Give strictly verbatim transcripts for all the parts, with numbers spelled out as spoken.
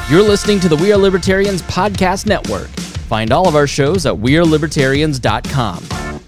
You're listening to the We Are Libertarians Podcast Network. Find all of our shows at we are libertarians dot com.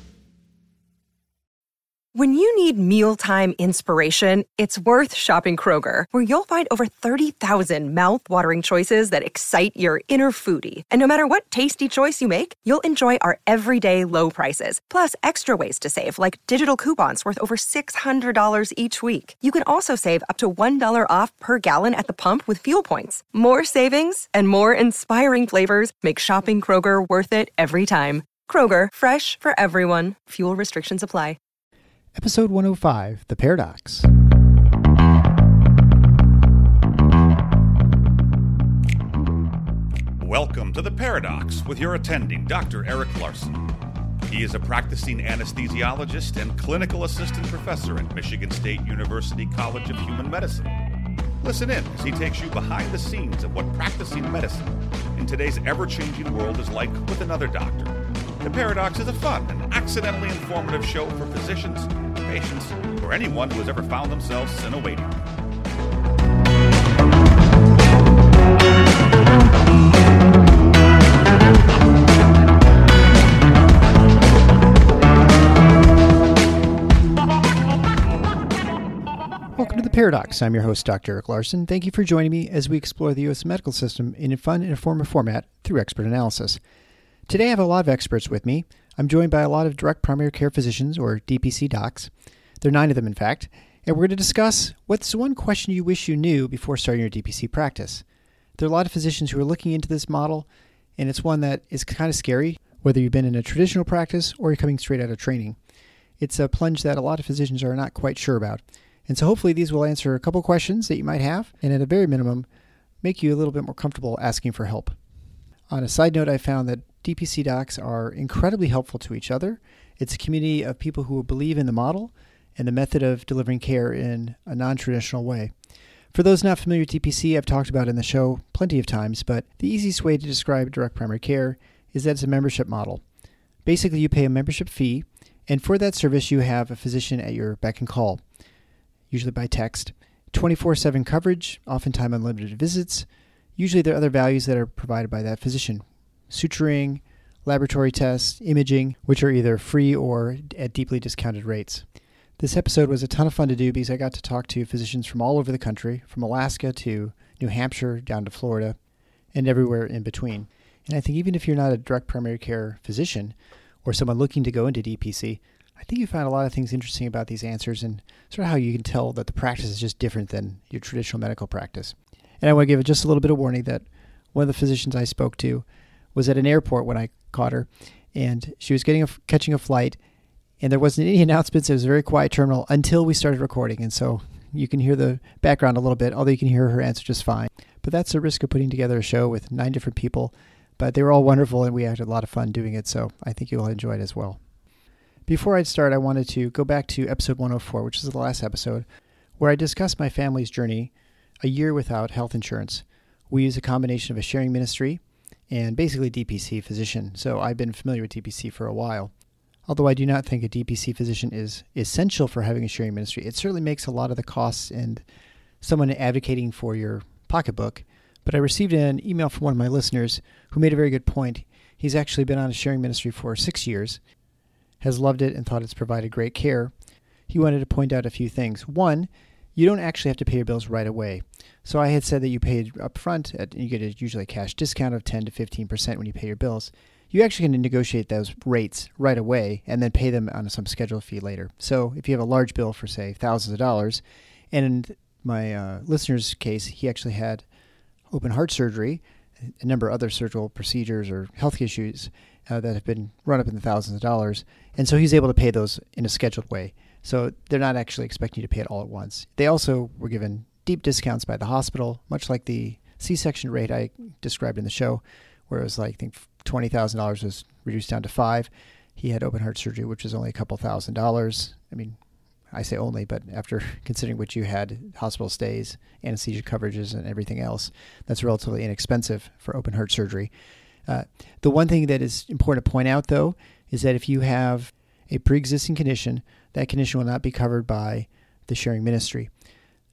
When you need mealtime inspiration, it's worth shopping Kroger, where you'll find over thirty thousand mouth-watering choices that excite your inner foodie. And no matter what tasty choice you make, you'll enjoy our everyday low prices, plus extra ways to save, like digital coupons worth over six hundred dollars each week. You can also save up to one dollar off per gallon at the pump with fuel points. More savings and more inspiring flavors make shopping Kroger worth it every time. Kroger, fresh for everyone. Fuel restrictions apply. Episode one oh five, The Paradox. Welcome to The Paradox with your attending, Doctor Eric Larson. He is a practicing anesthesiologist and clinical assistant professor at Michigan State University College of Human Medicine. Listen in as he takes you behind the scenes of what practicing medicine in today's ever-changing world is like with another doctor. The Paradox is a fun and accidentally informative show for physicians, patients, or anyone who has ever found themselves in a waiting room. Welcome to The Paradox. I'm your host, Doctor Eric Larson. Thank you for joining me as we explore the U S medical system in a fun and informative format through expert analysis. Today I have a lot of experts with me. I'm joined by a lot of direct primary care physicians, or D P C docs. There are nine of them, in fact. And we're going to discuss what's one question you wish you knew before starting your D P C practice. There are a lot of physicians who are looking into this model, and it's one that is kind of scary, whether you've been in a traditional practice or you're coming straight out of training. It's a plunge that a lot of physicians are not quite sure about. And so hopefully these will answer a couple questions that you might have, and at a very minimum, make you a little bit more comfortable asking for help. On a side note, I found that D P C docs are incredibly helpful to each other. It's a community of people who believe in the model and the method of delivering care in a non-traditional way. For those not familiar with D P C, I've talked about it in the show plenty of times, but the easiest way to describe direct primary care is that it's a membership model. Basically, you pay a membership fee, and for that service, you have a physician at your beck and call, usually by text, twenty-four seven coverage, oftentimes unlimited visits. Usually there are other values that are provided by that physician. Suturing, laboratory tests, imaging, which are either free or at deeply discounted rates. This episode was a ton of fun to do because I got to talk to physicians from all over the country, from Alaska to New Hampshire, down to Florida, and everywhere in between. And I think even if you're not a direct primary care physician or someone looking to go into D P C, I think you find a lot of things interesting about these answers and sort of how you can tell that the practice is just different than your traditional medical practice. And I want to give just a little bit of warning that one of the physicians I spoke to was at an airport when I caught her, and she was getting a, catching a flight, and there wasn't any announcements. It was a very quiet terminal until we started recording, and so you can hear the background a little bit, although you can hear her answer just fine. But that's the risk of putting together a show with nine different people, but they were all wonderful, and we had a lot of fun doing it, so I think you'll enjoy it as well. Before I start, I wanted to go back to episode one oh four, which is the last episode, where I discussed my family's journey a year without health insurance. We use a combination of a sharing ministry and basically D P C physician, so I've been familiar with D P C for a while. Although I do not think a D P C physician is essential for having a sharing ministry, it certainly makes a lot of the costs and someone advocating for your pocketbook. But I received an email from one of my listeners who made a very good point. He's actually been on a sharing ministry for six years, has loved it and thought it's provided great care. He wanted to point out a few things. One, you don't actually have to pay your bills right away. So I had said that you paid up front, at, you get a, usually a cash discount of ten to fifteen percent when you pay your bills. You actually can negotiate those rates right away and then pay them on some scheduled fee later. So if you have a large bill for, say, thousands of dollars, and in my uh, listener's case, he actually had open heart surgery, a number of other surgical procedures or health issues uh, that have been run up in the thousands of dollars, and so he's able to pay those in a scheduled way. So they're not actually expecting you to pay it all at once. They also were given deep discounts by the hospital, much like the C-section rate I described in the show, where it was like, I think twenty thousand dollars was reduced down to five. He had open heart surgery, which was only a couple thousand dollars. I mean, I say only, but after considering what you had, hospital stays, anesthesia coverages, and everything else, that's relatively inexpensive for open heart surgery. Uh, the one thing that is important to point out, though, is that if you have a pre-existing condition, that condition will not be covered by the sharing ministry.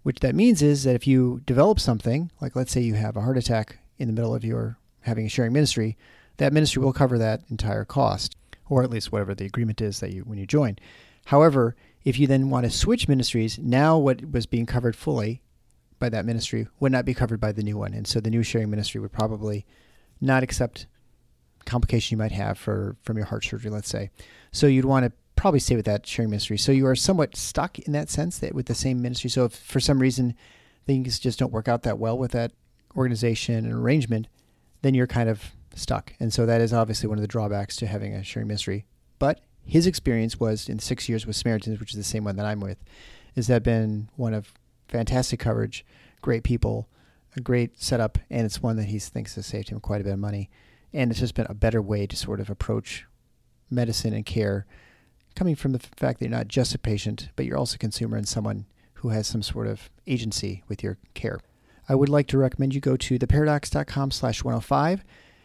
Which that means is that if you develop something, like let's say you have a heart attack in the middle of your having a sharing ministry, that ministry will cover that entire cost, or at least whatever the agreement is that you when you join. However, if you then want to switch ministries, now what was being covered fully by that ministry would not be covered by the new one. And so the new sharing ministry would probably not accept complication you might have for from your heart surgery, let's say. So you'd want to probably stay with that sharing ministry. So you are somewhat stuck in that sense that with the same ministry. So if for some reason things just don't work out that well with that organization and arrangement, then you're kind of stuck. And so that is obviously one of the drawbacks to having a sharing ministry. But his experience was in six years with Samaritans, which is the same one that I'm with, is that been one of fantastic coverage, great people, a great setup, and it's one that he thinks has saved him quite a bit of money. And it's just been a better way to sort of approach medicine and care, coming from the fact that you're not just a patient, but you're also a consumer and someone who has some sort of agency with your care. I would like to recommend you go to theparadox.com slash 105.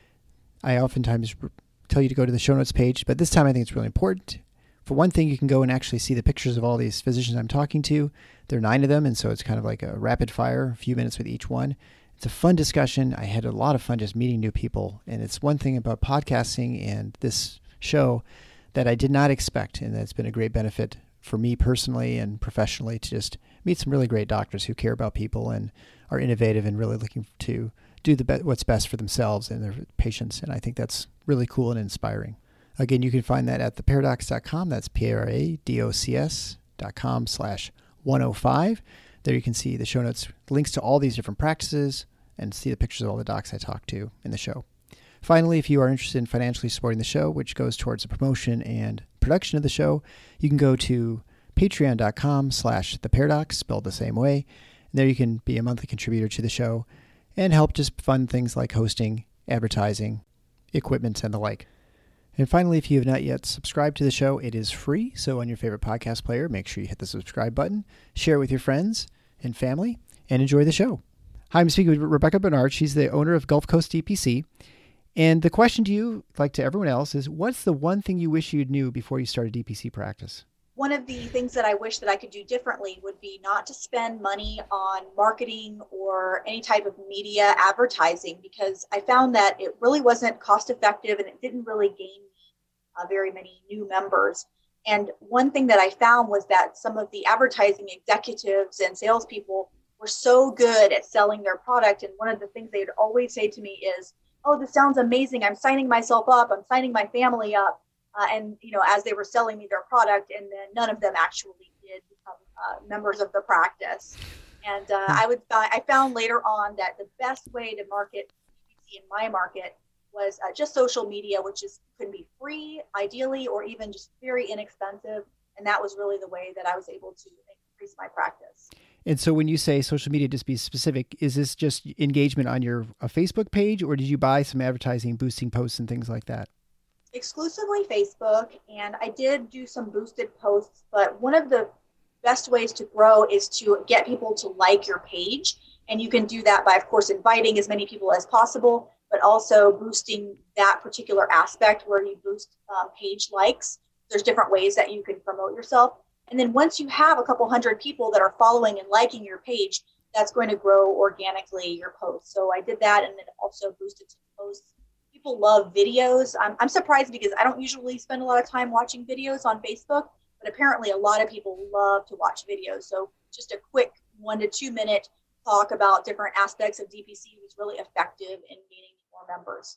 I oftentimes tell you to go to the show notes page, but this time I think it's really important. For one thing, you can go and actually see the pictures of all these physicians I'm talking to. There are nine of them, and so it's kind of like a rapid fire, a few minutes with each one. It's a fun discussion. I had a lot of fun just meeting new people, and it's one thing about podcasting and this show that I did not expect, and that's been a great benefit for me personally and professionally to just meet some really great doctors who care about people and are innovative and really looking to do the be- what's best for themselves and their patients, and I think that's really cool and inspiring. Again, you can find that at the paradox dot com. That's P A R A D O C S dot com slash one oh five. There you can see the show notes, links to all these different practices, and see the pictures of all the docs I talked to in the show. Finally, if you are interested in financially supporting the show, which goes towards the promotion and production of the show, you can go to patreon.com slash the paradox, spelled the same way. And there you can be a monthly contributor to the show and help just fund things like hosting, advertising, equipment, and the like. And finally, if you have not yet subscribed to the show, it is free. So on your favorite podcast player, make sure you hit the subscribe button, share it with your friends and family, and enjoy the show. Hi, I'm speaking with Rebecca Bernard. She's the owner of Gulf Coast D P C. And the question to you, like to everyone else, is what's the one thing you wish you knew before you started D P C practice? One of the things that I wish that I could do differently would be not to spend money on marketing or any type of media advertising, because I found that it really wasn't cost effective and it didn't really gain me uh, very many new members. And one thing that I found was that some of the advertising executives and salespeople were so good at selling their product. And one of the things they would always say to me is, oh, this sounds amazing. I'm signing myself up. I'm signing my family up. Uh, and, you know, as they were selling me their product, and then none of them actually did become uh, members of the practice. And uh, I would, uh, I found later on that the best way to market D P C in my market was uh, just social media, which is could be free, ideally, or even just very inexpensive. And that was really the way that I was able to increase my practice. And so when you say social media, just be specific, is this just engagement on your a Facebook page, or did you buy some advertising, boosting posts and things like that? Exclusively Facebook, and I did do some boosted posts, but one of the best ways to grow is to get people to like your page. And you can do that by, of course, inviting as many people as possible, but also boosting that particular aspect where you boost um, page likes. There's different ways that you can promote yourself. And then once you have a couple hundred people that are following and liking your page, that's going to grow organically your posts. So I did that, and then also boosted some posts. People love videos. I'm, I'm surprised because I don't usually spend a lot of time watching videos on Facebook, but apparently a lot of people love to watch videos. So just a quick one to two minute talk about different aspects of D P C was really effective in gaining more members.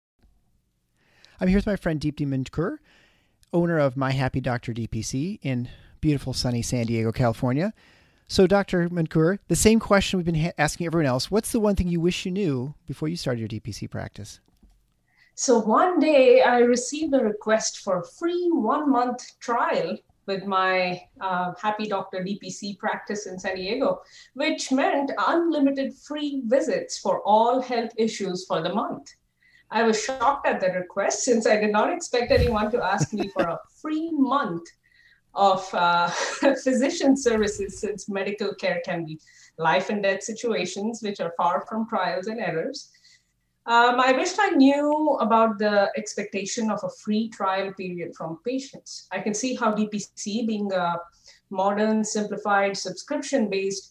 I'm here with my friend Deepti Mankur, owner of My Happy Doctor D P C in beautiful sunny San Diego, California. So Doctor Mankur, the same question we've been ha- asking everyone else. What's the one thing you wish you knew before you started your D P C practice? So one day I received a request for a free one month trial with my uh, Happy Doctor D P C practice in San Diego, which meant unlimited free visits for all health issues for the month. I was shocked at the request since I did not expect anyone to ask me for a free month of uh, physician services, since medical care can be life and death situations, which are far from trials and errors. Um, I wished I knew about the expectation of a free trial period from patients. I can see how D P C, being a modern, simplified, subscription-based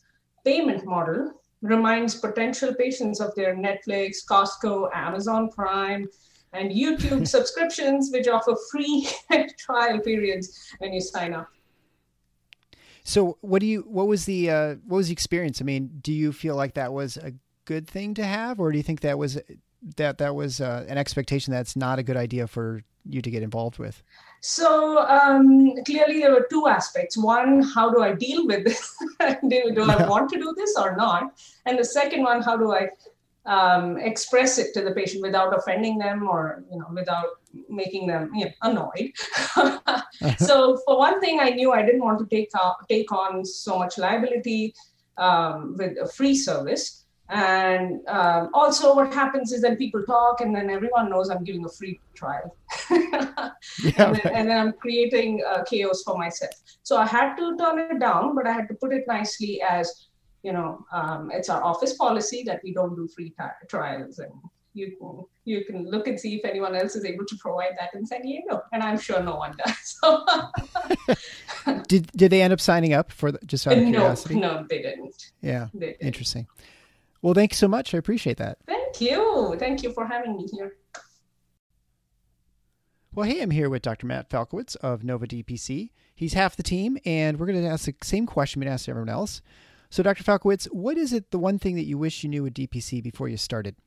payment model reminds potential patients of their Netflix, Costco, Amazon Prime, and YouTube subscriptions, which offer free trial periods when you sign up. So what do you, what was the, uh, what was the experience? I mean, do you feel like that was a good thing to have, or do you think that was, that, that was uh, an expectation that's not a good idea for you to get involved with? So um, clearly there were two aspects. One, how do I deal with this? do do I want to do this or not? And the second one, how do I um, express it to the patient without offending them or, you know, without making them, you know, annoyed. So for one thing, I knew I didn't want to take, uh, take on so much liability um, with a free service. And um, also what happens is that people talk and then everyone knows I'm giving a free trial. yeah, and, then, right. and then I'm creating uh, chaos for myself. So I had to turn it down, but I had to put it nicely as, you know, um, it's our office policy that we don't do free t- trials. And you can, you can look and see if anyone else is able to provide that in San Diego. And I'm sure no one does. So did did they end up signing up for the, just out of no, curiosity? No, they didn't. Yeah, they didn't. Interesting. Well, thank you so much. I appreciate that. Thank you. Thank you for having me here. Well, hey, I'm here with Doctor Matt Falkowitz of Nova D P C. He's half the team, and we're going to ask the same question we asked everyone else. So, Doctor Falkowitz, what is it, the one thing that you wish you knew with D P C before you started?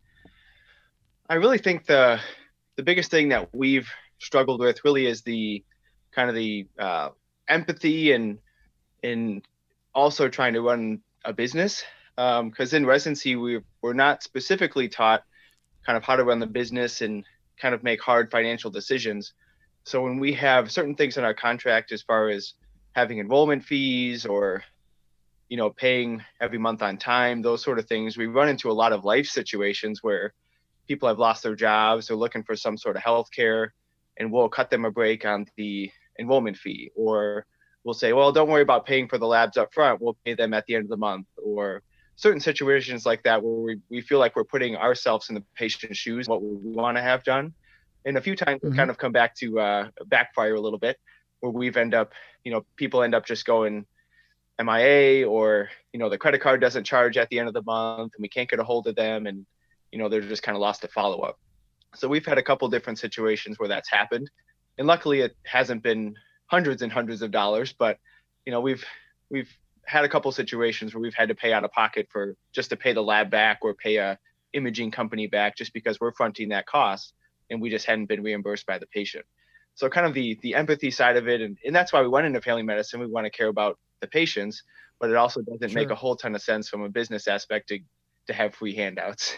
I really think the the biggest thing that we've struggled with really is the kind of the uh, empathy and and also trying to run a business. Because um, in residency, we we're not specifically taught kind of how to run the business and kind of make hard financial decisions. So when we have certain things in our contract as far as having enrollment fees or, you know, paying every month on time, those sort of things, we run into a lot of life situations where people have lost their jobs, they're looking for some sort of health care, and we'll cut them a break on the enrollment fee. Or we'll say, well, don't worry about paying for the labs up front, we'll pay them at the end of the month. Or certain situations like that where we, we feel like we're putting ourselves in the patient's shoes, what we want to have done. And a few times mm-hmm. we kind of come back to uh, backfire a little bit, where we've end up, you know, people end up just going M I A, or, you know, the credit card doesn't charge at the end of the month and we can't get a hold of them, and, you know, they're just kind of lost to follow up. So we've had a couple different situations where that's happened. And luckily it hasn't been hundreds and hundreds of dollars, but, you know, we've, we've, had a couple situations where we've had to pay out of pocket for just to pay the lab back or pay a imaging company back just because we're fronting that cost and we just hadn't been reimbursed by the patient. So kind of the the empathy side of it. And, and that's why we went into family medicine. We want to care about the patients, but it also doesn't Sure. make a whole ton of sense from a business aspect to, to have free handouts.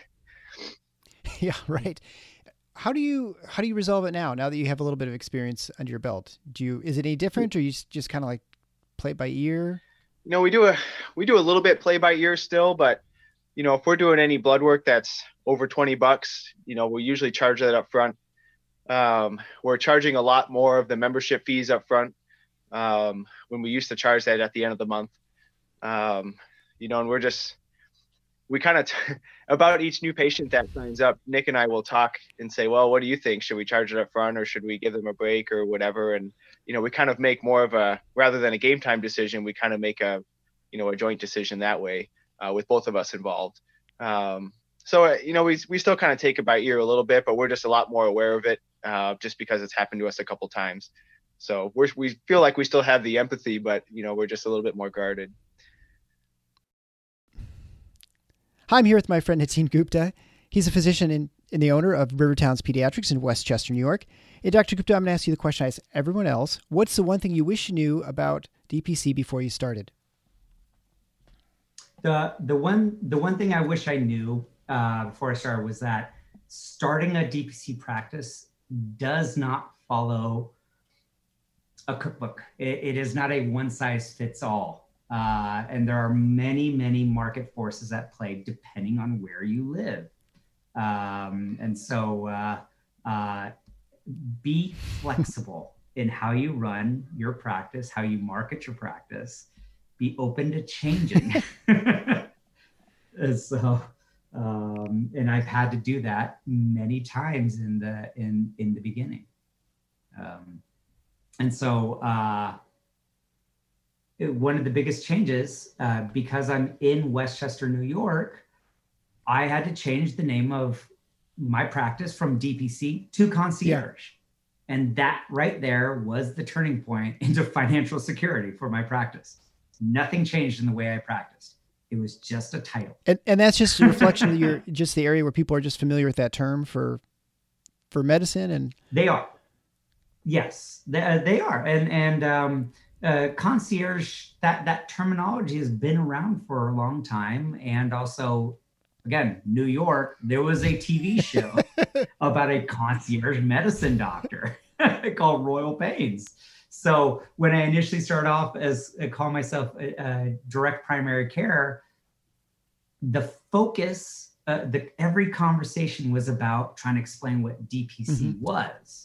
Yeah, right. How do you, how do you resolve it now, now that you have a little bit of experience under your belt? Do you, is it any different, or you just kind of like play it by ear? You know, we do a we do a little bit play by ear still, but, you know, if we're doing any blood work that's over twenty bucks, you know, we usually charge that up front. Um, we're charging a lot more of the membership fees up front um, when we used to charge that at the end of the month. Um, you know, and we're just, we kind of, t- about each new patient that signs up, Nick and I will talk and say, well, what do you think? Should we charge it up front, or should we give them a break or whatever? And, you know, we kind of make more of a, rather than a game time decision, we kind of make a, you know, a joint decision that way uh, with both of us involved. Um, so, uh, you know, we we still kind of take it by ear a little bit, but we're just a lot more aware of it uh, just because it's happened to us a couple times. So we're, we feel like we still have the empathy, but, you know, we're just a little bit more guarded. Hi, I'm here with my friend Hiteen Gupta. He's a physician and, and the owner of Rivertowns Pediatrics in Westchester, New York. And Doctor Gupta, I'm going to ask you the question I ask everyone else. What's the one thing you wish you knew about D P C before you started? The the one the one thing I wish I knew uh, before I started was that starting a D P C practice does not follow a cookbook. It, it is not a one size fits all. Uh, and there are many, many market forces at play depending on where you live. Um, and so uh, uh, be flexible in how you run your practice, how you market your practice. Be open to changing. And so, um, and I've had to do that many times in the in in the beginning. Um, and so, uh, one of the biggest changes, uh, because I'm in Westchester, New York, I had to change the name of my practice from D P C to concierge. Yeah. And that right there was the turning point into financial security for my practice. Nothing changed in the way I practiced. It was just a title. And and that's just a reflection of your, just the area where people are just familiar with that term for, for medicine. And they are. Yes, they, uh, they are. And, and, um, uh, concierge, that, that terminology has been around for a long time. And also, again, New York, there was a T V show about a concierge medicine doctor called Royal Pains. So when I initially started off as I call myself a, a direct primary care, the focus, uh, the every conversation was about trying to explain what D P C mm-hmm. was.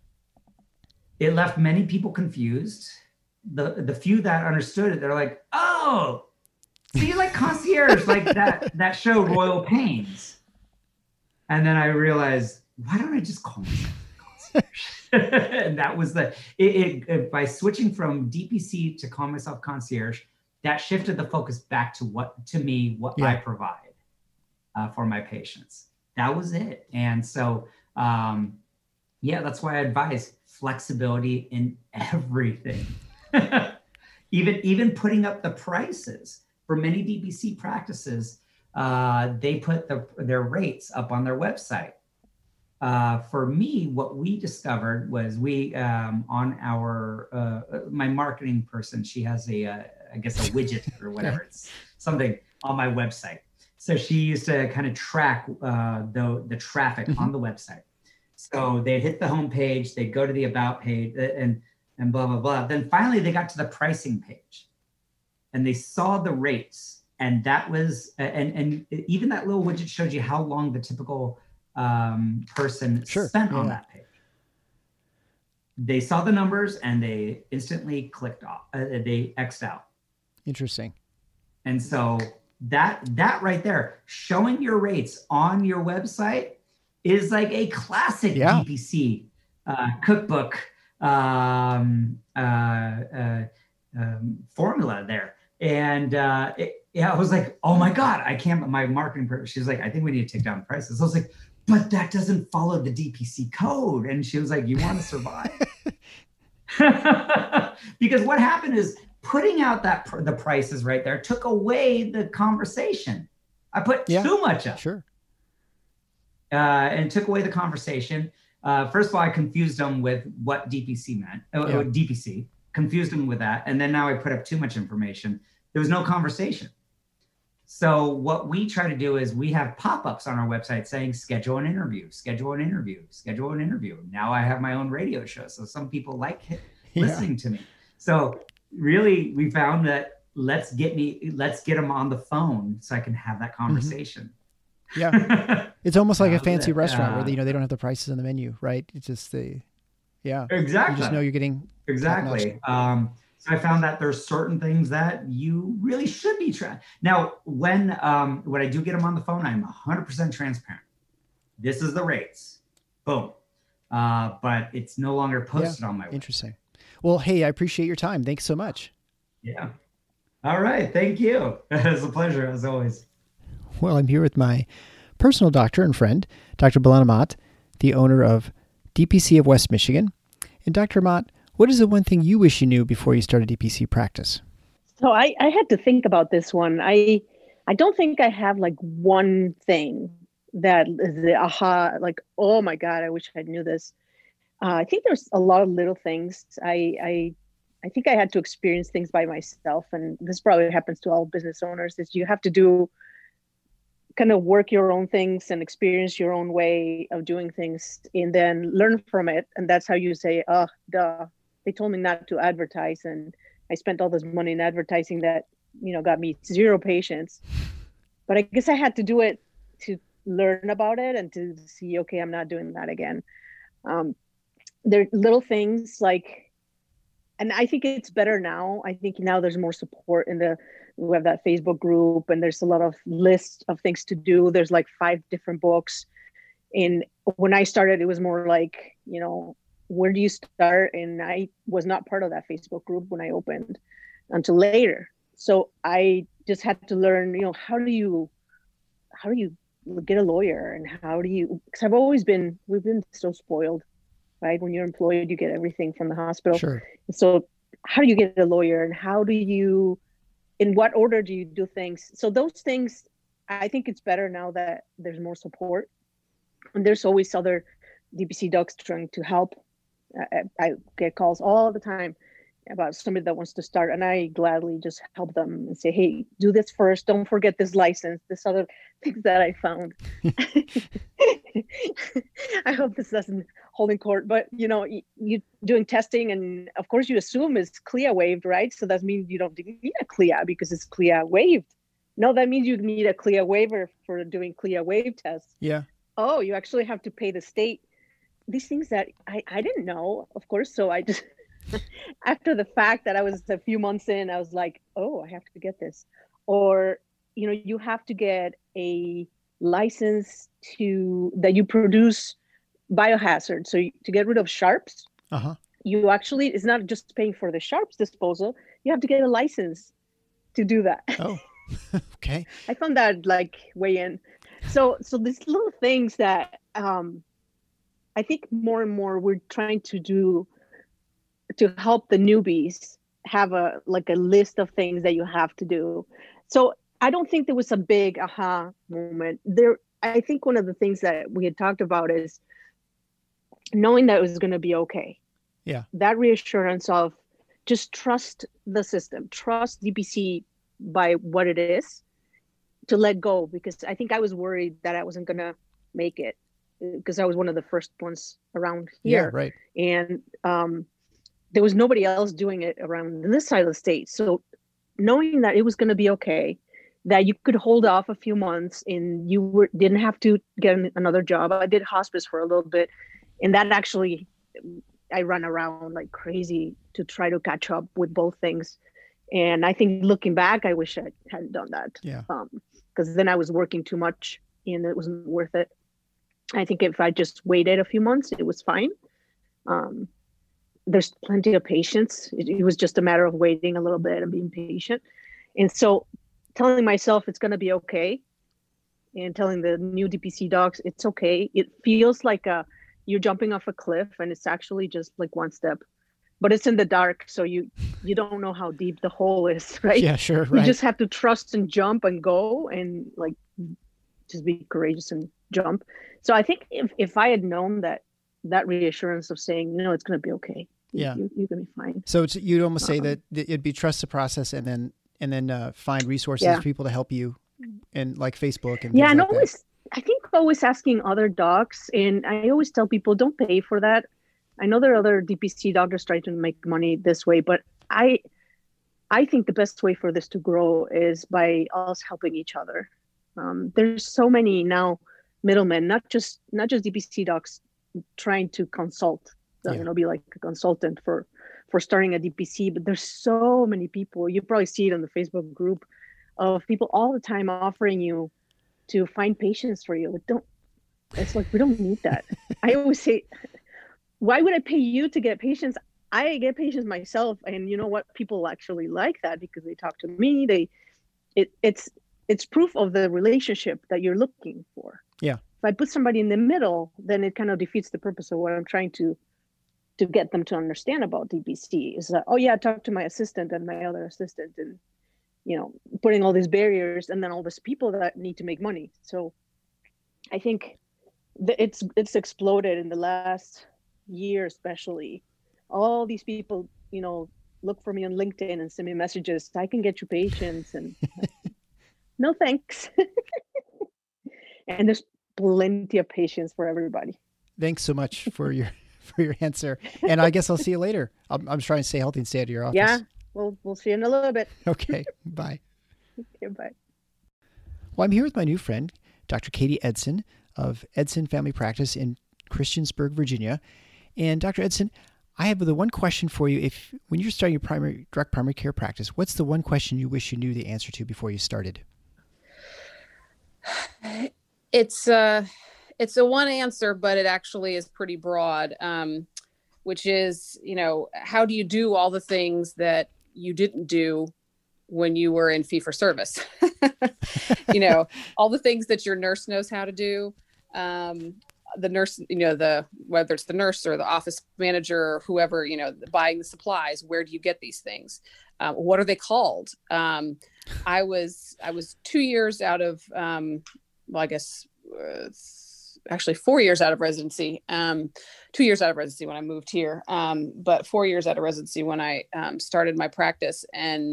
It left many people confused. The the few that understood it, they're like, oh, so you like concierge, like that that show Royal Pains. And then I realized, why don't I just call myself concierge? And that was the, it, it, it, by switching from D P C to call myself concierge, that shifted the focus back to what, to me, what yeah. I provide uh, for my patients. That was it. And so, um, yeah, that's why I advise flexibility in everything. even, even putting up the prices. For many D P C practices, uh, they put the, their rates up on their website. Uh, for me, what we discovered was we, um, on our, uh, my marketing person, she has a, uh, I guess a widget or whatever, it's something on my website. So she used to kind of track uh, the, the traffic mm-hmm. on the website. So they'd hit the homepage, they'd go to the about page and, and blah, blah, blah. Then finally they got to the pricing page and they saw the rates. And that was, and, and even that little widget showed you how long the typical um, person sure. spent yeah. on that page. They saw the numbers and they instantly clicked off, uh, they X'd out. Interesting. And so that, that right there, showing your rates on your website is like a classic yeah. D P C uh, cookbook um, uh, uh, um, formula there. And uh, it, yeah, I was like, oh my God, I can't, my marketing person, she was like, I think we need to take down the prices. I was like, but that doesn't follow the D P C code. And she was like, you want to survive? Because what happened is putting out that pr- the prices right there took away the conversation. I put yeah, too much up. Sure. Uh, and took away the conversation. Uh, first of all, I confused them with what D P C meant, uh, yeah. D P C, confused them with that. And then now I put up too much information. There was no conversation. So what we try to do is we have pop-ups on our website saying, schedule an interview, schedule an interview, schedule an interview. Now I have my own radio show. So some people like yeah. listening to me. So really we found that let's get me, let's get them on the phone so I can have that conversation. Mm-hmm. Yeah. It's almost like a fancy restaurant uh, where, you know, they don't have the prices on the menu, right? It's just the, yeah. Exactly. You just know you're getting. Exactly. Um, so I found that there's certain things that you really should be trying. Now, when, um, when I do get them on the phone, I'm one hundred percent transparent. This is the rates. Boom. Uh, but it's no longer posted yeah. on my website. Interesting. Well, hey, I appreciate your time. Thanks so much. Yeah. All right. Thank you. It's a pleasure as always. Well, I'm here with my personal doctor and friend, Doctor Bilal Amat, the owner of D P C of West Michigan. And Doctor Amat, what is the one thing you wish you knew before you started D P C practice? So I, I had to think about this one. I I don't think I have like one thing that is the aha, like, oh my God, I wish I knew this. Uh, I think there's a lot of little things. I, I I think I had to experience things by myself. And this probably happens to all business owners, is you have to do kind of work your own things and experience your own way of doing things and then learn from it. And that's how you say, oh, duh, they told me not to advertise. And I spent all this money in advertising that, you know, got me zero patients. But I guess I had to do it to learn about it and to see, okay, I'm not doing that again. Um, there are little things like, and I think it's better now. I think now there's more support in the, we have that Facebook group and there's a lot of lists of things to do. There's like five different books. And when I started, it was more like, you know, where do you start? And I was not part of that Facebook group when I opened. until later. So I just had to learn, you know, how do you, how do you get a lawyer, and how do you, because I've always been, we've been so spoiled, right? When you're employed, you get everything from the hospital. Sure. So how do you get a lawyer, and how do you, in what order do you do things? So those things, I think it's better now that there's more support, and there's always other D P C docs trying to help. I, I get calls all the time about somebody that wants to start, and I gladly just help them and say, hey, do this first. Don't forget this license, this other things that I found. I hope this doesn't hold in court, but you know, you, you doing testing, and of course you assume it's C L I A waived, right? So that means you don't need a C L I A because it's C L I A waived. No, that means you need a C L I A waiver for doing C L I A waive tests. Yeah. Oh, you actually have to pay the state. These things that I, I didn't know, of course. So I just, after the fact that I was a few months in, I was like, oh, I have to get this. Or, you know, you have to get a license to, that you produce biohazard. So you, to get rid of sharps, uh-huh. you actually, it's not just paying for the sharps disposal. You have to get a license to do that. Oh, okay. I found that like way in. So, so these little things that, um, I think more and more we're trying to do to help the newbies have a like a list of things that you have to do. So I don't think there was a big aha moment there. I think one of the things that we had talked about is knowing that it was going to be okay. Yeah. That reassurance of just trust the system, trust D P C by what it is, to let go, because I think I was worried that I wasn't going to make it, because I was one of the first ones around here. Yeah, right. And um, there was nobody else doing it around this side of the state. So knowing that it was going to be okay, that you could hold off a few months and you were, didn't have to get another job. I did hospice for a little bit, and that actually, I ran around like crazy to try to catch up with both things. And I think looking back, I wish I hadn't done that. Yeah. Um, because then I was working too much and it wasn't worth it. I think if I just waited a few months, it was fine. Um, there's plenty of patience. It, it was just a matter of waiting a little bit and being patient. And so telling myself it's going to be okay, and telling the new D P C docs it's okay. It feels like a, you're jumping off a cliff, and it's actually just like one step, but it's in the dark. So you, you don't know how deep the hole is, right? Yeah, sure. Right. You just have to trust and jump and go and like, just be courageous and jump. So I think if, if I had known that, that reassurance of saying, you know, it's going to be okay. Yeah. You, you're going to be fine. So it's, you'd almost say Uh-huh. that it'd be trust the process, and then, and then uh, find resources, Yeah. people to help you, and like Facebook and Yeah. things And like always, that. I think always asking other docs, and I always tell people, don't pay for that. I know there are other D P C doctors trying to make money this way, but I, I think the best way for this to grow is by us helping each other. Um, there's so many now middlemen, not just not just D P C docs trying to consult, uh, Yeah. you know, be like a consultant for for starting a D P C, but there's so many people. You probably see it on the Facebook group of people all the time offering you to find patients for you. Don't. It's like, we don't need that. I always say, why would I pay you to get patients? I get patients myself, and you know what? People actually like that because they talk to me. They, it, it's it's proof of the relationship that you're looking for. Yeah. If I put somebody in the middle, then it kind of defeats the purpose of what I'm trying to to get them to understand about D P C. Is that, oh yeah, talk to my assistant and my other assistant, and you know, putting all these barriers, and then all these people that need to make money. So I think that it's it's exploded in the last year, especially. All these people, you know, look for me on LinkedIn and send me messages. I can get you patients, and no thanks. And there's plenty of patients for everybody. Thanks so much for your for your answer. And I guess I'll see you later. I'm, I'm trying to stay healthy and stay out of your office. Yeah, we'll we'll see you in a little bit. Okay. Bye. Okay, bye. Well, I'm here with my new friend, Doctor Katie Edson of Edson Family Practice in Christiansburg, Virginia. And Doctor Edson, I have the one question for you. If when you're starting your primary direct primary care practice, what's the one question you wish you knew the answer to before you started? It's uh it's a one answer, but it actually is pretty broad, um, which is, you know, how do you do all the things that you didn't do when you were in fee for service. You know, all the things that your nurse knows how to do. Um, the nurse, you know, the, whether it's the nurse or the office manager or whoever, you know, buying the supplies, where do you get these things? Um, what are they called? Um, I was, I was two years out of, um, well, I guess, uh, actually four years out of residency, um, two years out of residency when I moved here. Um, but four years out of residency when I, um, started my practice. And,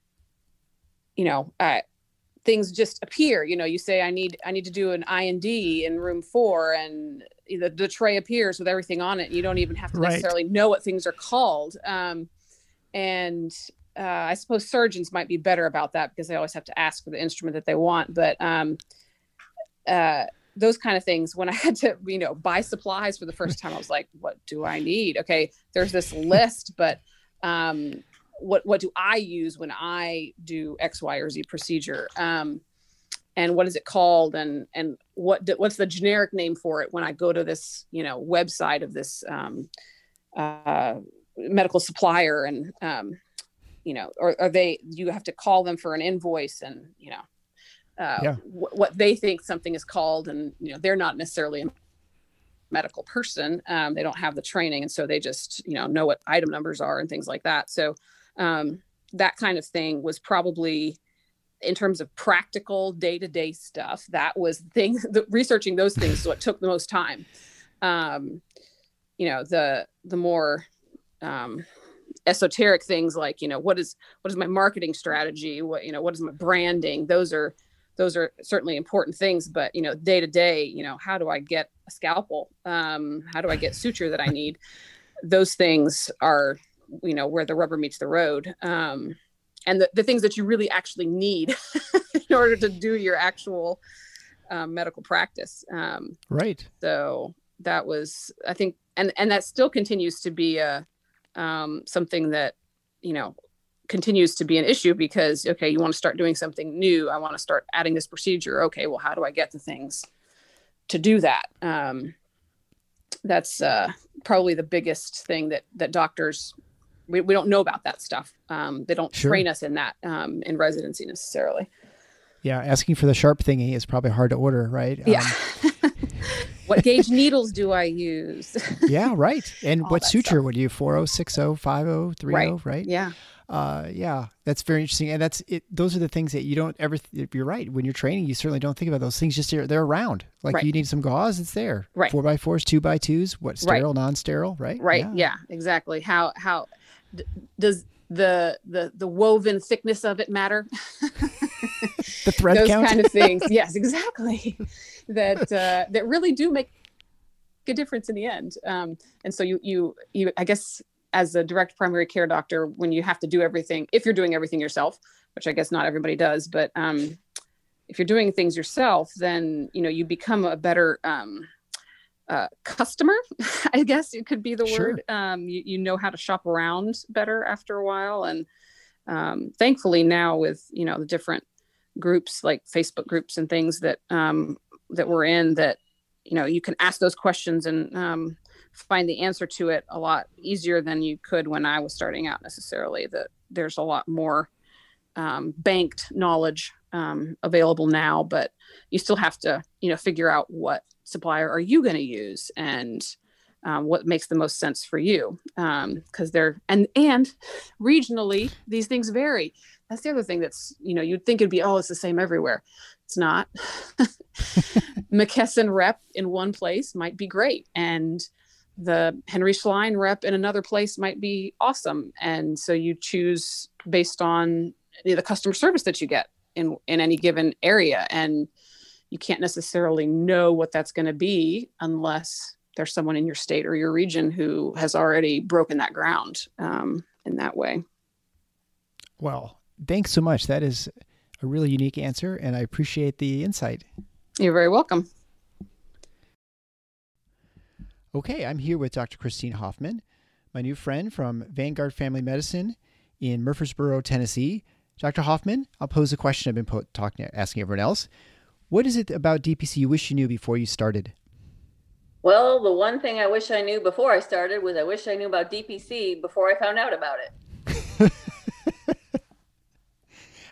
you know, I, things just appear, you know, you say, I need, I need to do an I N D in room four, and the, the tray appears with everything on it. And you don't even have to Right. necessarily know what things are called. Um, and, uh, I suppose surgeons might be better about that because they always have to ask for the instrument that they want. But, um, uh, those kind of things, when I had to, you know, buy supplies for the first time, I was like, what do I need? Okay. There's this list, but, um, what, what do I use when I do X, Y, or Z procedure? Um, and what is it called? And, and what, what's the generic name for it when I go to this, you know, website of this, um, uh, medical supplier, and, um, you know, or are they, you have to call them for an invoice, and, you know, uh, Yeah. w- what they think something is called, and, you know, they're not necessarily a medical person. Um, they don't have the training. And so they just, you know, know what item numbers are and things like that. So, um, that kind of thing was probably, in terms of practical day-to-day stuff, that was the thing, the, researching those things is what took the most time. Um, you know, the, the more, um, esoteric things like, you know, what is, what is my marketing strategy? What, you know, what is my branding? Those are, those are certainly important things, but, you know, day to day, you know, how do I get a scalpel? Um, how do I get suture that I need? Those things are, you know, where the rubber meets the road. Um, and the, the things that you really actually need in order to do your actual, um, medical practice. Um, Right. So that was, I think, and, and that still continues to be a, um, something that, you know, continues to be an issue, because, okay, you want to start doing something new. I want to start adding this procedure. Okay, well, how do I get the things to do that? Um, that's, uh, probably the biggest thing that, that doctors, we, we don't know about that stuff. Um, they don't Sure. train us in that, um, in residency necessarily. Yeah. Asking for the sharp thingy is probably hard to order, right? Yeah. Um, What gauge needles do I use? yeah. Right. And All what that suture stuff. would you, four oh, six oh, five oh, three oh, right? Right. Yeah. Uh, yeah, that's very interesting. And that's it. Those are the things that you don't ever, th- you're right. When you're training, you certainly don't think about those things. Just they're, they're around. Like Right. you need some gauze, it's there. Right. Four by fours, two by twos, what, sterile, non-sterile, right? Right. Yeah, exactly. How, how d- does the, the, the woven thickness of it matter? The thread Those count. kind of things. Yes, exactly. That, uh, that really do make a difference in the end. Um, and so you, you, you, I guess, as a direct primary care doctor, when you have to do everything, if you're doing everything yourself, which I guess not everybody does, but, um, if you're doing things yourself, then, you know, you become a better, um, uh, customer, I guess it could be the Sure. word. Um, you, you know how to shop around better after a while. And, um, thankfully now with, you know, the different groups like Facebook groups and things that, um, that we're in, that, you know, you can ask those questions and, um, find the answer to it a lot easier than you could when I was starting out necessarily. That there's a lot more, um, banked knowledge, um, available now, but you still have to, you know, figure out what supplier are you going to use, and, um, what makes the most sense for you. Um, cause they're, and, and regionally, these things vary. That's the other thing that's, you know, you'd think it'd be, oh, it's the same everywhere. It's not. McKesson rep in one place might be great, and the Henry Schlein rep in another place might be awesome. And so you choose based on the customer service that you get in, in any given area. And you can't necessarily know what that's going to be unless there's someone in your state or your region who has already broken that ground, um, in that way. Well, thanks so much. That is a really unique answer, and I appreciate the insight. You're very welcome. Okay, I'm here with Doctor Christine Hoffman, my new friend from Vanguard Family Medicine in Murfreesboro, Tennessee. Doctor Hoffman, I'll pose a question I've been po- talking, asking everyone else. What is it about D P C you wish you knew before you started? Well, the one thing I wish I knew before I started was I wish I knew about D P C before I found out about it.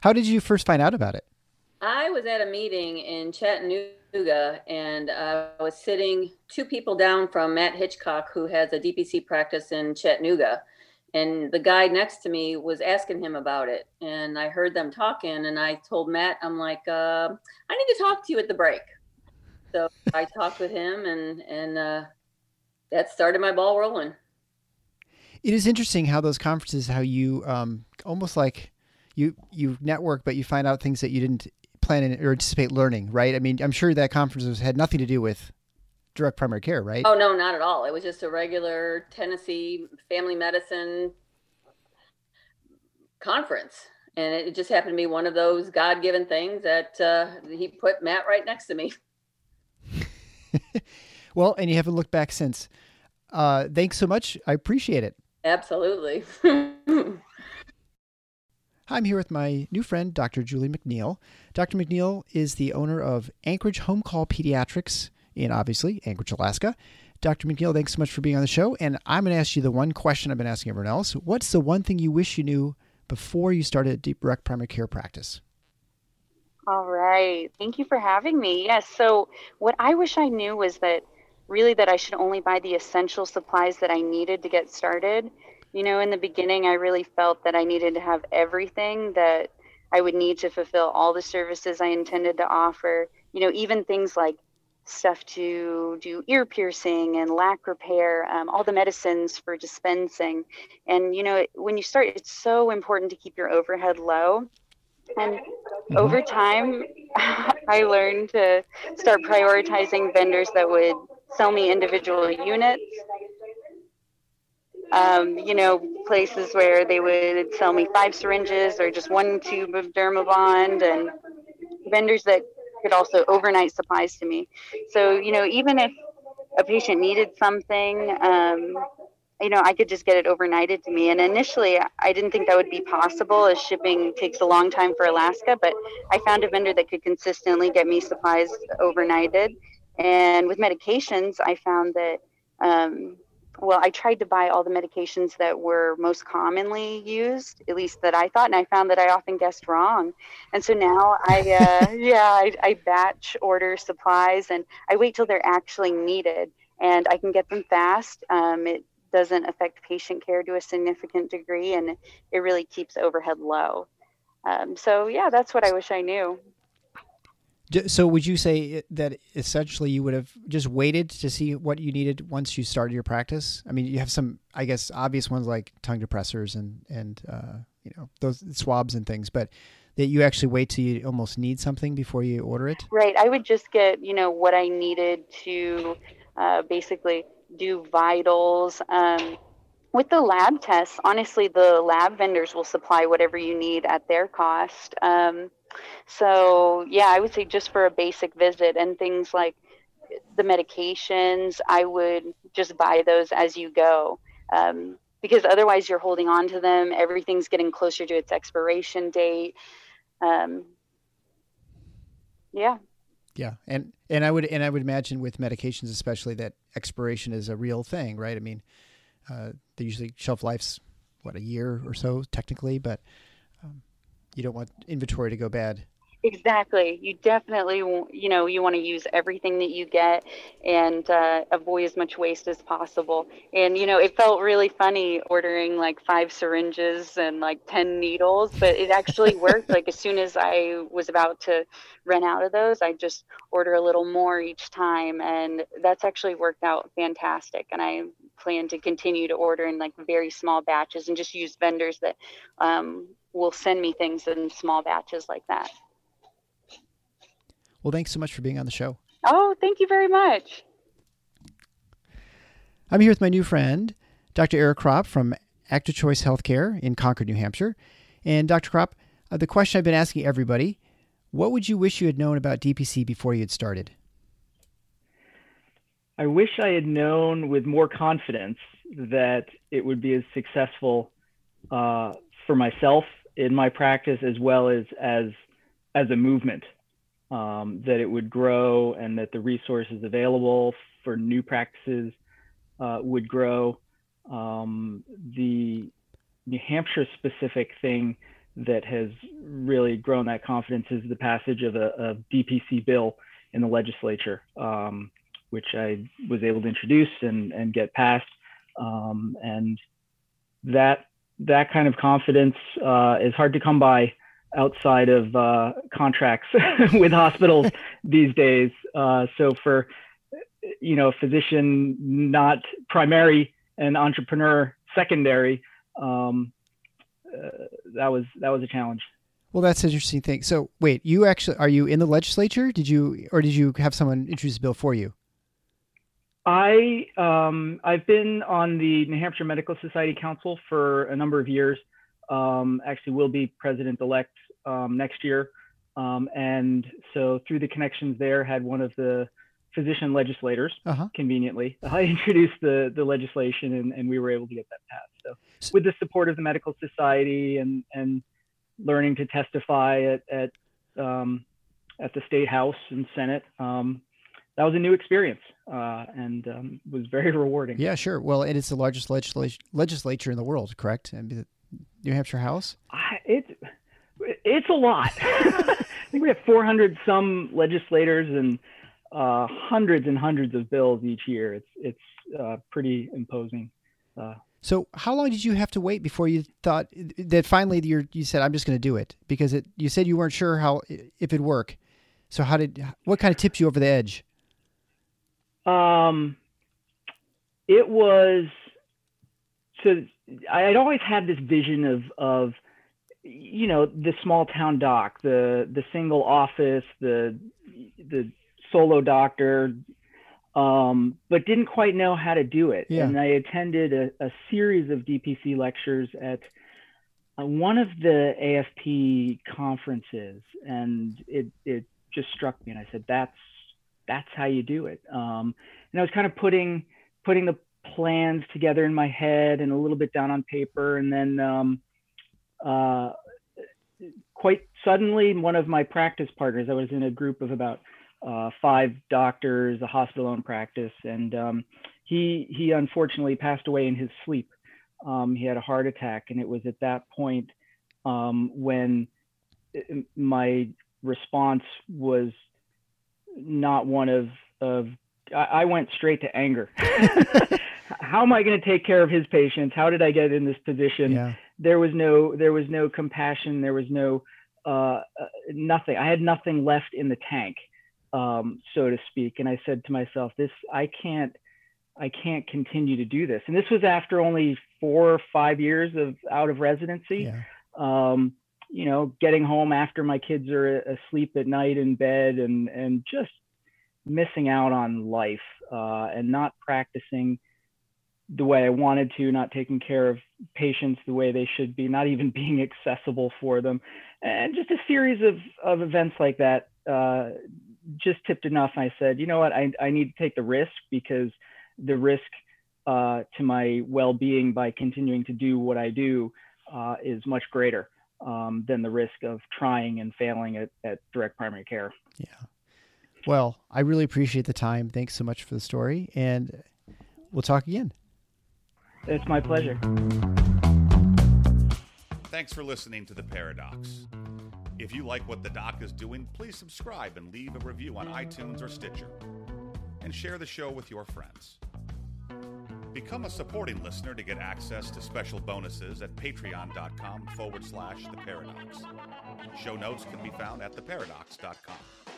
How did you first find out about it? I was at a meeting in Chattanooga, and uh, I was sitting two people down from Matt Hitchcock, who has a D P C practice in Chattanooga. And the guy next to me was asking him about it. And I heard them talking, and I told Matt, I'm like, uh, I need to talk to you at the break. So I talked with him, and, and uh, that started my ball rolling. It is interesting how those conferences, how you um, almost like you you network, but you find out things that you didn't plan in, or anticipate learning, right? I mean, I'm sure that conferences had nothing to do with direct primary care, right? Oh, no, not at all. It was just a regular Tennessee family medicine conference. And it just happened to be one of those God-given things that uh, he put Matt right next to me. Well, and you haven't looked back since. Uh, thanks so much. I appreciate it. Absolutely. I'm here with my new friend, Doctor Julie McNeil. Doctor McNeil is the owner of Anchorage Home Call Pediatrics in, obviously, Anchorage, Alaska. Doctor McNeil, thanks so much for being on the show. And I'm going to ask you the one question I've been asking everyone else. What's the one thing you wish you knew before you started a deep direct primary care practice? All right. Thank you for having me. Yes. So what I wish I knew was that really that I should only buy the essential supplies that I needed to get started. You know, in the beginning, I really felt that I needed to have everything that I would need to fulfill all the services I intended to offer. You know, even things like stuff to do ear piercing and lac repair, um, all the medicines for dispensing. And, you know, it, when you start, it's so important to keep your overhead low. And mm-hmm. over time, I learned to start prioritizing vendors that would sell me individual units. Um, you know, places where they would sell me five syringes or just one tube of Dermabond, and vendors that could also overnight supplies to me. So, you know, even if a patient needed something, um, you know, I could just get it overnighted to me. And initially, I didn't think that would be possible, as shipping takes a long time for Alaska, but I found a vendor that could consistently get me supplies overnighted. And with medications, I found that, um, well, I tried to buy all the medications that were most commonly used, at least that I thought, and I found that I often guessed wrong. And so now I, uh, yeah, I, I batch order supplies, and I wait till they're actually needed, and I can get them fast. Um, it doesn't affect patient care to a significant degree, and it really keeps overhead low. Um, so yeah, that's what I wish I knew. So would you say that essentially you would have just waited to see what you needed once you started your practice? I mean, you have some, I guess, obvious ones like tongue depressors and, and uh, you know, those swabs and things, but that you actually wait till you almost need something before you order it? Right. I would just get, you know, what I needed to uh, basically do vitals. Um, with the lab tests, honestly, the lab vendors will supply whatever you need at their cost. Um, So, yeah, I would say just for a basic visit, and things like the medications, I would just buy those as you go, um, because otherwise you're holding on to them. Everything's getting closer to its expiration date. Um, yeah. Yeah. And, and I would, and I would imagine with medications, especially, that expiration is a real thing, right? I mean, uh, they usually shelf life's what, a year or so technically, but, um, you don't want inventory to go bad. Exactly. You definitely, you know, you want to use everything that you get and uh, avoid as much waste as possible. And, you know, it felt really funny ordering like five syringes and like ten needles, but it actually worked. Like as soon as I was about to run out of those, I just order a little more each time. And that's actually worked out fantastic. And I plan to continue to order in like very small batches and just use vendors that um, will send me things in small batches like that. Well, thanks so much for being on the show. Oh, thank you very much. I'm here with my new friend, Doctor Eric Kropp from Active Choice Healthcare in Concord, New Hampshire. And Doctor Kropp, uh, the question I've been asking everybody, what would you wish you had known about D P C before you had started? I wish I had known with more confidence that it would be as successful uh, for myself in my practice, as well as as as a movement, um, that it would grow and that the resources available for new practices uh, would grow. Um, the New Hampshire specific thing that has really grown that confidence is the passage of a, a D P C bill in the legislature, um, which I was able to introduce and, and get passed. Um, and that that kind of confidence uh, is hard to come by outside of uh, contracts with hospitals these days. Uh, so for, you know, a physician, not primary, and entrepreneur secondary, um, uh, that was that was a challenge. Well, that's an interesting thing. So wait, you actually, are you in the legislature? Did you, or did you have someone introduce the bill for you? I, um, I've been on the New Hampshire Medical Society Council for a number of years. Um, actually will be president-elect um, next year. Um, and so through the connections there, had one of the physician legislators, uh-huh. conveniently. I introduced the, the legislation and, and we were able to get that passed. So with the support of the Medical Society and, and learning to testify at at, um, at the State House and Senate, um, that was a new experience uh, and um, was very rewarding. Yeah, sure. Well, and it's the largest legisla- legislature in the world, correct? And the New Hampshire House? I, it's it's a lot. I think we have four hundred some legislators and uh, hundreds and hundreds of bills each year. It's it's uh, pretty imposing. Uh, So how long did you have to wait before you thought that finally you're, you said, I'm just going to do it? Because it, you said you weren't sure how, if it'd work. So how did, what kind of tipped you over the edge? Um, it was, so I had always had this vision of, of, you know, the small town doc, the, the single office, the, the solo doctor, um, but didn't quite know how to do it. Yeah. And I attended a, a series of D P C lectures at uh, one of the A F P conferences, and it, it just struck me. And I said, that's, that's how you do it. Um, and I was kind of putting, putting the plans together in my head and a little bit down on paper. And then um, uh, quite suddenly, one of my practice partners, I was in a group of about Uh, five doctors, a hospital-owned practice, and um, he he unfortunately passed away in his sleep. Um, he had a heart attack, and it was at that point um, when my response was not one of of. I, I went straight to anger. How am I going to take care of his patients? How did I get in this position? Yeah. There was no there was no compassion. There was no uh, uh, nothing. I had nothing left in the tank. Um, so to speak. And I said to myself, this, I can't, I can't continue to do this. And this was after only four or five years of out of residency, Yeah. um, you know, getting home after my kids are asleep at night in bed and, and just missing out on life, uh, and not practicing the way I wanted to, not taking care of patients the way they should be, not even being accessible for them. And just a series of, of events like that, uh, just tipped enough. And I said, you know what, I, I need to take the risk, because the risk uh, to my well-being by continuing to do what I do uh, is much greater um, than the risk of trying and failing at, at direct primary care. Yeah. Well, I really appreciate the time. Thanks so much for the story, and we'll talk again. It's my pleasure. Thanks for listening to The Paradox. If you like what the doc is doing, please subscribe and leave a review on iTunes or Stitcher. And share the show with your friends. Become a supporting listener to get access to special bonuses at patreon.com forward slash The Paradox. Show notes can be found at the paradox dot com.